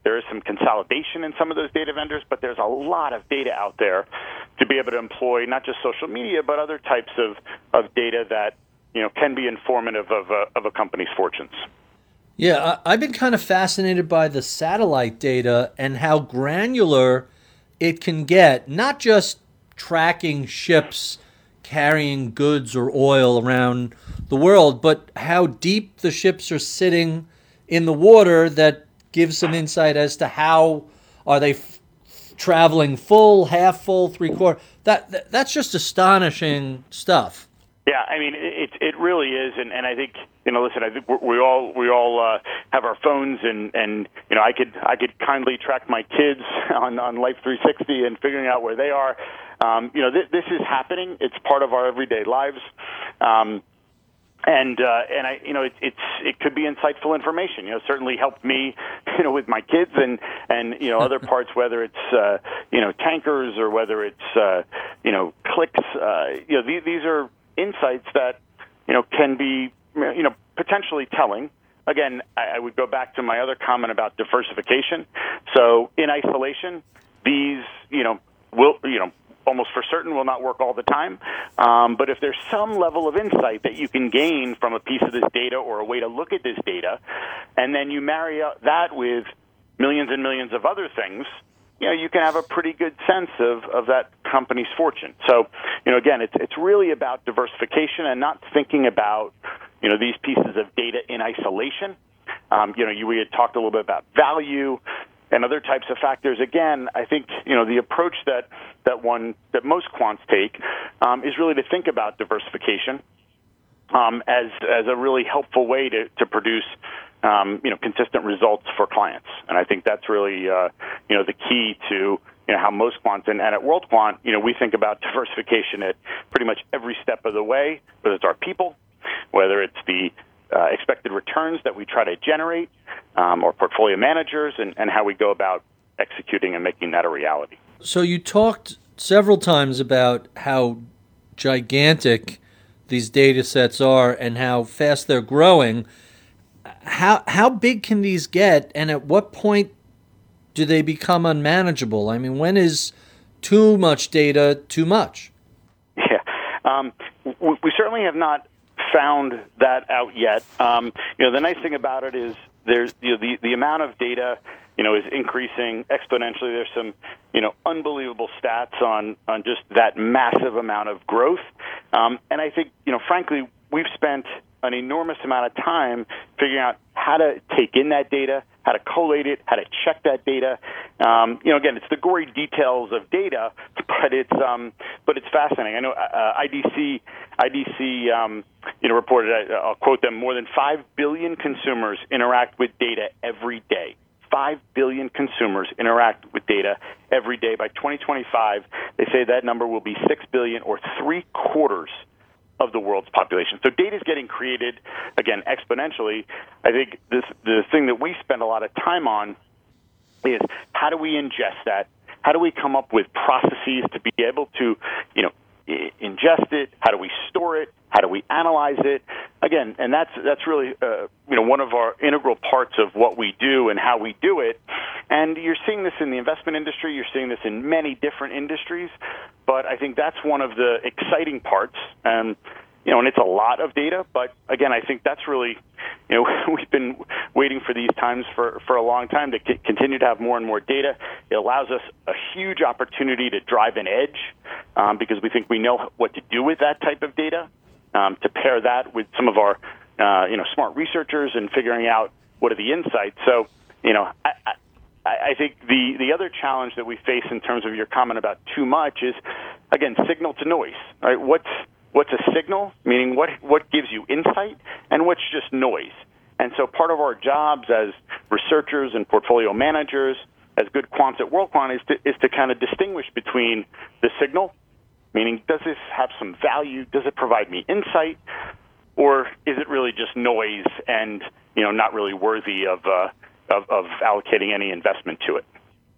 There is some consolidation in some of those data vendors, but there's a lot of data out there to be able to employ not just social media, but other types of, of data that, you know, can be informative of a, of a company's fortunes. Yeah, I, I've been kind of fascinated by the satellite data and how granular it can get, not just tracking ships carrying goods or oil around the world, but how deep the ships are sitting in the water that gives some insight as to how are they f- traveling full, half full, three quarter. That, that that's just astonishing stuff. Yeah, I mean it. It really is, and, and I think you know. Listen, I think we all we all uh, have our phones, and, and you know, I could I could kindly track my kids on, on Life three sixty and figuring out where they are. Um, you know, th- this is happening. It's part of our everyday lives. Um, And uh, and I you know it, it's it could be insightful information. You know, certainly helped me, you know, with my kids and and you know other parts, whether it's uh, you know tankers or whether it's uh, you know clicks. Uh, you know, these, these are insights that you know can be you know potentially telling. Again, I, I would go back to my other comment about diversification. So in isolation, these you know will you know. almost for certain will not work all the time. Um, but if there's some level of insight that you can gain from a piece of this data or a way to look at this data, and then you marry that with millions and millions of other things, you know, you can have a pretty good sense of, of that company's fortune. So, you know, again, it's it's really about diversification and not thinking about, you know, these pieces of data in isolation. Um, you know, you, we had talked a little bit about value and other types of factors. Again, I think you know the approach that that one that most quants take um, is really to think about diversification um, as as a really helpful way to to produce um, you know consistent results for clients. And I think that's really uh, you know the key to you know how most quants and, and at WorldQuant you know we think about diversification at pretty much every step of the way, whether it's our people, whether it's the Uh, expected returns that we try to generate, um, or portfolio managers, and, and how we go about executing and making that a reality. So you talked several times about how gigantic these data sets are and how fast they're growing. How how big can these get, and at what point do they become unmanageable? I mean, when is too much data too much? Yeah, um, we, we certainly have not found that out yet. Um, you know, the nice thing about it is there's you know, the the amount of data you know is increasing exponentially. There's some you know unbelievable stats on on just that massive amount of growth, um, and I think you know frankly we've spent an enormous amount of time figuring out how to take in that data, how to collate it, how to check that data. Um, you know, again, it's the gory details of data, but it's um, but it's fascinating. I know uh, I D C I D C um, you know reported. I'll quote them: more than five billion consumers interact with data every day. Five billion consumers interact with data every day. By twenty twenty-five, they say that number will be six billion, or three quarters of the world's population. So data is getting created, again, exponentially. I think this the thing that we spend a lot of time on is how do we ingest that? How do we come up with processes to be able to, you know, ingest it? How do we store it? How do we analyze it? Again, and that's that's really uh, you know one of our integral parts of what we do and how we do it. And you're seeing this in the investment industry. You're seeing this in many different industries. But I think that's one of the exciting parts. And you know, and it's a lot of data. But again, I think that's really, you know, we've been waiting for these times for, for a long time to c- continue to have more and more data. It allows us a huge opportunity to drive an edge um, because we think we know what to do with that type of data. Um, to pair that with some of our, uh, you know, smart researchers and figuring out what are the insights. So, you know, I, I, I think the, the other challenge that we face in terms of your comment about too much is, again, signal to noise. Right? What's what's a signal? Meaning, what what gives you insight, and what's just noise? And so, part of our jobs as researchers and portfolio managers, as good quants at WorldQuant, is to is to kind of distinguish between the signal. Meaning, does this have some value? Does it provide me insight? Or is it really just noise and, you know, not really worthy of, uh, of, of allocating any investment to it?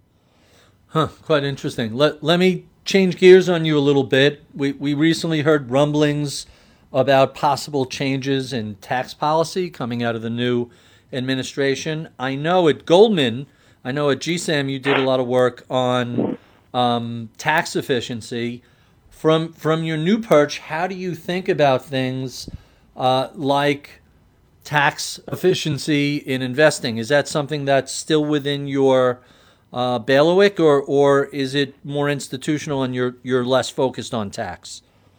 Huh, quite interesting. Let, let me change gears on you a little bit. We, we recently heard rumblings about possible changes in tax policy coming out of the new administration. I know at Goldman, I know at G SAM you did a lot of work on um, tax efficiency. From from your new perch, how do you think about things uh, like tax efficiency in investing? Is that something that's still within your uh, bailiwick, or or is it more institutional and you're you're less focused on tax?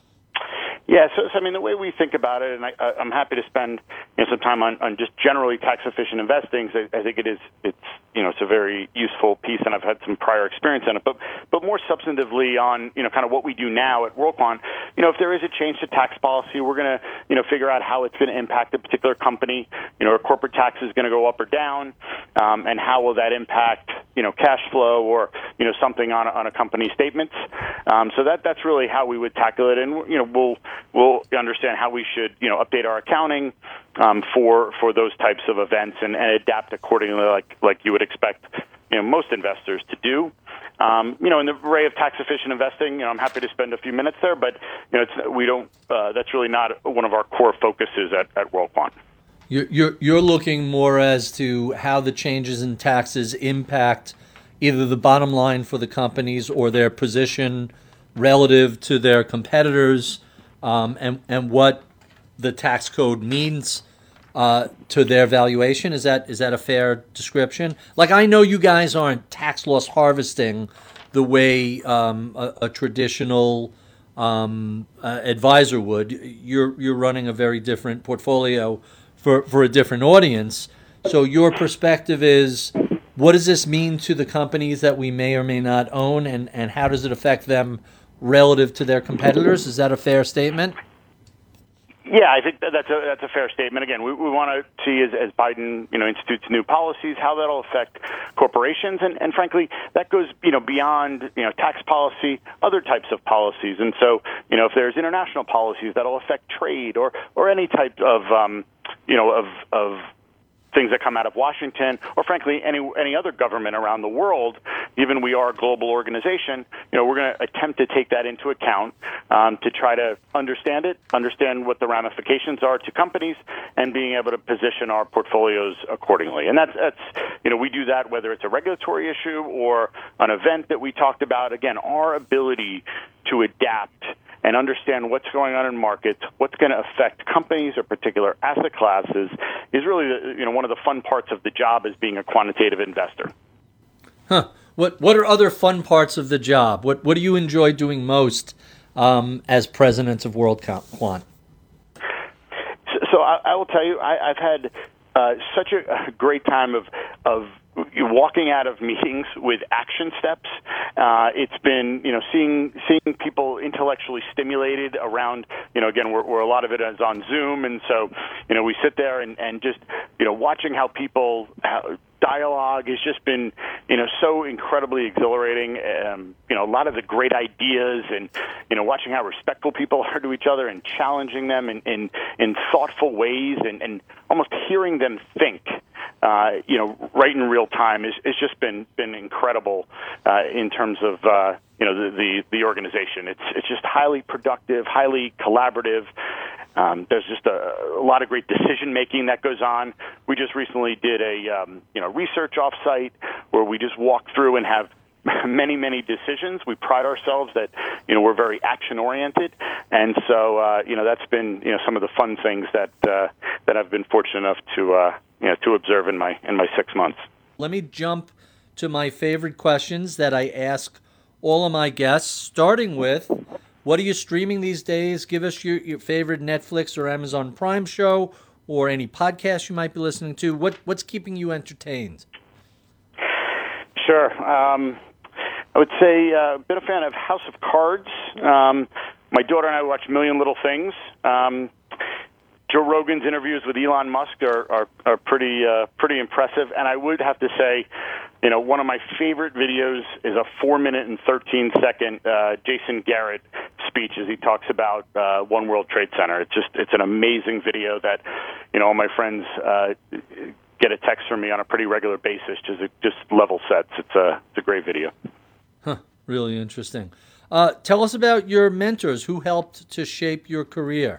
Yeah, so, so I mean, the way we think about it, and I, I'm happy to spend you know, some time on, on just generally tax-efficient investing. I, I think it is, it's you know, it's a very useful piece, and I've had some prior experience in it. But but more substantively on you know, kind of what we do now at WorldQuant. You know, if there is a change to tax policy, we're going to you know figure out how it's going to impact a particular company. You know, are corporate taxes going to go up or down, um, and how will that impact you know cash flow or you know something on a, on a company's statements. Um, so that that's really how we would tackle it, and you know we'll. We'll understand how we should, you know, update our accounting um, for for those types of events and, and adapt accordingly, like like you would expect, you know, most investors to do. Um, you know, in the array of tax-efficient investing, you know, I'm happy to spend a few minutes there, but you know, it's, we don't. Uh, that's really not one of our core focuses at, at WorldQuant. You're, you're you're looking more as to how the changes in taxes impact either the bottom line for the companies or their position relative to their competitors. Um, and and what the tax code means uh, to their valuation. Is that is that a fair description? Like, I know you guys aren't tax loss harvesting the way um, a, a traditional um, uh, advisor would. You're you're running a very different portfolio for, for a different audience. So your perspective is, what does this mean to the companies that we may or may not own, and, and how does it affect them relative to their competitors? Is that a fair statement? Yeah, I think that that's a that's a fair statement. Again, we, we want to see as, as Biden you know institutes new policies how that'll affect corporations, and, and frankly that goes you know beyond you know tax policy, other types of policies. And so you know if there's international policies that'll affect trade or or any type of um, you know of of things that come out of Washington, or frankly any any other government around the world, given we are a global organization, you know, we're going to attempt to take that into account um, to try to understand it, understand what the ramifications are to companies, and being able to position our portfolios accordingly. And that's that's you know we do that whether it's a regulatory issue or an event that we talked about. Again, our ability to adapt and understand what's going on in markets, what's going to affect companies or particular asset classes, is really you know one of the fun parts of the job as being a quantitative investor. Huh. What What are other fun parts of the job? What What do you enjoy doing most um, as president of WorldQuant? So, so I, I will tell you, I, I've had uh, such a, a great time of of. walking out of meetings with action steps. Uh, it's been, you know, seeing seeing people intellectually stimulated around, you know, again, we're, we're a lot of it is on Zoom, and so, you know, we sit there and, and just, you know, watching how people how, dialogue has just been, you know, so incredibly exhilarating. Um, you know, a lot of the great ideas, and you know, watching how respectful people are to each other and challenging them in in, in thoughtful ways, and, and almost hearing them think. Uh, you know, right in real time is it's just been been incredible uh, in terms of uh, you know the, the the organization. It's it's just highly productive, highly collaborative. Um, there's just a, a lot of great decision making that goes on. We just recently did a um, you know research offsite where we just walk through and have many, many decisions. We pride ourselves that, you know, we're very action-oriented. And so, uh, you know, that's been, you know, some of the fun things that uh, that I've been fortunate enough to, uh, you know, to observe in my in my six months. Let me jump to my favorite questions that I ask all of my guests, starting with, what are you streaming these days? Give us your, your favorite Netflix or Amazon Prime show or any podcast you might be listening to. What What's keeping you entertained? Sure. Um, I would say uh, been a fan of House of Cards. Um, my daughter and I watch Million Little Things. Um, Joe Rogan's interviews with Elon Musk are are, are pretty uh, pretty impressive. And I would have to say, you know, one of my favorite videos is a four minute and thirteen second uh, Jason Garrett speech as he talks about uh, One World Trade Center. It's just it's an amazing video that, you know, all my friends uh, get a text from me on a pretty regular basis. Just just level sets. It's a it's a great video. Huh. Really interesting. Uh, tell us about your mentors who helped to shape your career.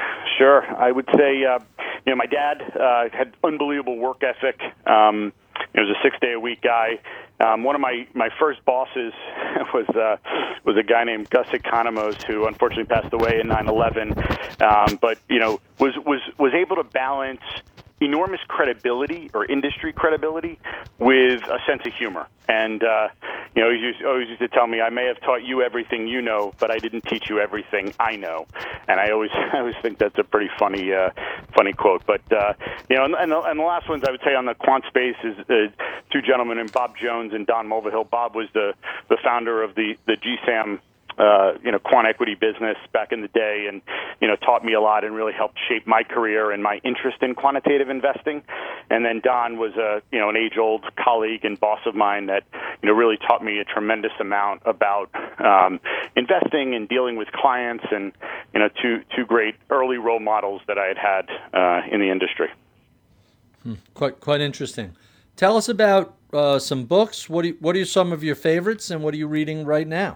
Sure. I would say, uh, you know, my dad uh, had unbelievable work ethic. Um, you know, was a six-day-a-week guy. Um, one of my, my first bosses was uh, was a guy named Gus Economos, who unfortunately passed away in nine eleven. Um, but you know, was was was able to balance enormous credibility or industry credibility with a sense of humor. And, uh, you know, he used, always used to tell me, I may have taught you everything you know, but I didn't teach you everything I know. And I always I always think that's a pretty funny uh, funny quote. But, uh, you know, and, and, the, and the last ones I would say on the quant space is uh, two gentlemen named Bob Jones and Don Mulvihill. Bob was the, the founder of the, the G SAM Uh, you know, quant equity business back in the day, and you know, taught me a lot and really helped shape my career and my interest in quantitative investing. And then Don was a you know an age-old colleague and boss of mine that you know really taught me a tremendous amount about um, investing and dealing with clients, and you know, two two great early role models that I had had uh, in the industry. Hmm. Quite quite interesting. Tell us about uh, some books. What do you, what are some of your favorites, and what are you reading right now?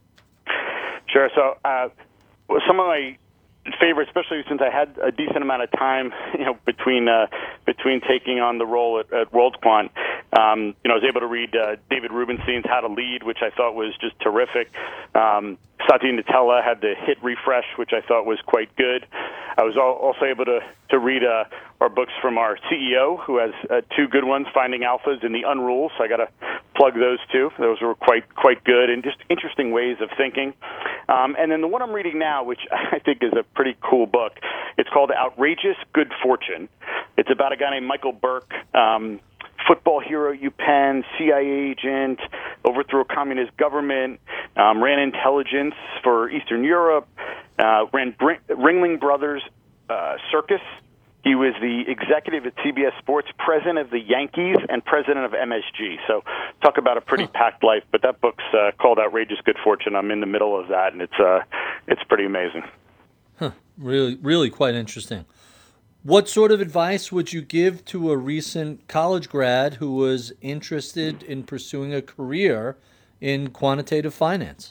Sure. So, uh, some of my favorites, especially since I had a decent amount of time, you know, between uh, between taking on the role at, at WorldQuant, um, you know, I was able to read uh, David Rubenstein's How to Lead, which I thought was just terrific. Um, Satya Nadella had the Hit Refresh, which I thought was quite good. I was also able to to read uh, our books from our C E O, who has uh, two good ones, Finding Alphas and The Unrules. So I got to plug those two. Those were quite quite good and just interesting ways of thinking. Um, and then the one I'm reading now, which I think is a pretty cool book, it's called Outrageous Good Fortune. It's about a guy named Michael Burke, um, football hero, UPenn, C I A agent, overthrew a communist government, um, ran intelligence for Eastern Europe, uh, ran Br- Ringling Brothers uh, Circus. He was the executive at C B S Sports, president of the Yankees, and president of M S G. So talk about a pretty huh. packed life. But that book's uh, called Outrageous Good Fortune. I'm in the middle of that, and it's uh, it's pretty amazing. Huh. Really, really quite interesting. What sort of advice would you give to a recent college grad who was interested in pursuing a career in quantitative finance?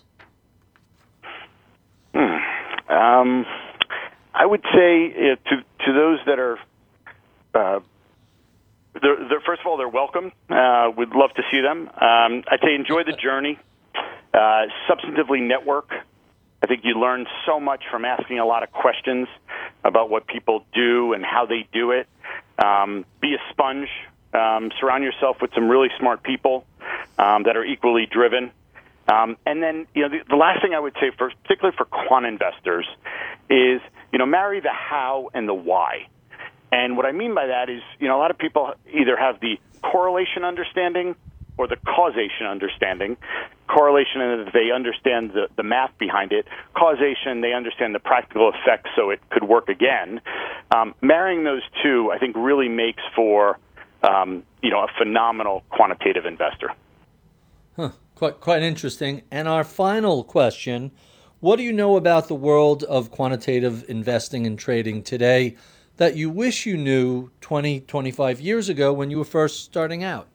Hmm. Um, I would say uh, to to those that are, uh, they're, they're, first of all, they're welcome. Uh, we'd love to see them. Um, I'd say enjoy the journey. Uh, substantively network. I think you learn so much from asking a lot of questions about what people do and how they do it. Um, be a sponge. Um, surround yourself with some really smart people um, that are equally driven. Um, and then, you know, the, the last thing I would say, for, particularly for quant investors, is, you know, marry the how and the why. And what I mean by that is, you know, a lot of people either have the correlation understanding or the causation understanding. Correlation, and they understand the, the math behind it. Causation, they understand the practical effects, so it could work again. Um, marrying those two, I think, really makes for, um, you know, a phenomenal quantitative investor. Huh. Quite, quite interesting. And our final question, what do you know about the world of quantitative investing and trading today that you wish you knew twenty, twenty-five years ago when you were first starting out?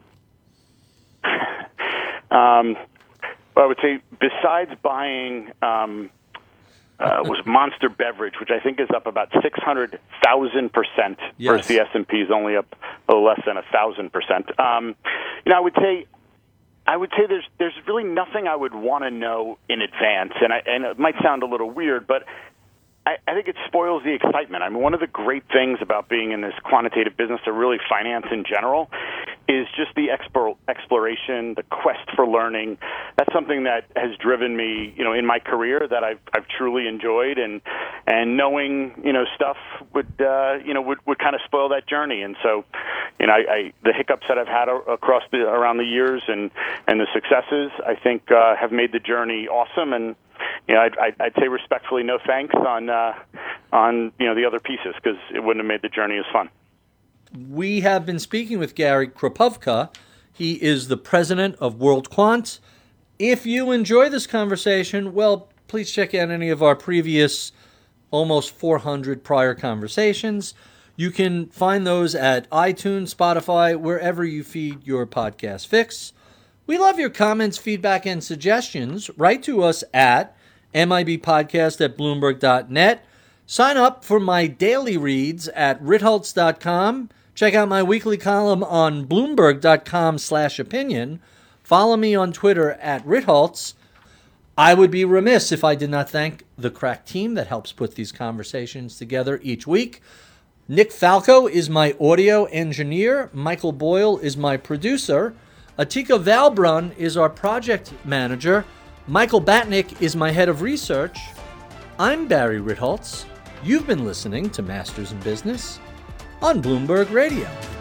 Um, well, I would say besides buying um, uh, was Monster Beverage, which I think is up about six hundred thousand percent, yes. Versus the S and P is only up a little less than a thousand percent. Um, you know, I would say. I would say there's there's really nothing I would want to know in advance, and I, and it might sound a little weird, but I, I think it spoils the excitement. I mean, one of the great things about being in this quantitative business, or really finance in general, is just the explore, exploration, the quest for learning. That's something that has driven me, you know, in my career that I've I've truly enjoyed, and and knowing, you know, stuff would uh, you know would, would kind of spoil that journey. And so, you know, I, I the hiccups that I've had across the around the years and and the successes, I think, uh, have made the journey awesome. And you know, I'd, I'd, I'd say respectfully, no thanks on uh, on you know the other pieces, because it wouldn't have made the journey as fun. We have been speaking with Gary Krapovka. He is the president of WorldQuant. If you enjoy this conversation, well, please check out any of our previous almost four hundred prior conversations. You can find those at iTunes, Spotify, wherever you feed your podcast fix. We love your comments, feedback, and suggestions. Write to us at mibpodcast at bloomberg dot net. Sign up for my daily reads at ritholtz dot com. Check out my weekly column on Bloomberg.com slash opinion. Follow me on Twitter at Ritholtz. I would be remiss if I did not thank the crack team that helps put these conversations together each week. Nick Falco is my audio engineer. Michael Boyle is my producer. Atika Valbrun is our project manager. Michael Batnick is my head of research. I'm Barry Ritholtz. You've been listening to Masters in Business on Bloomberg Radio.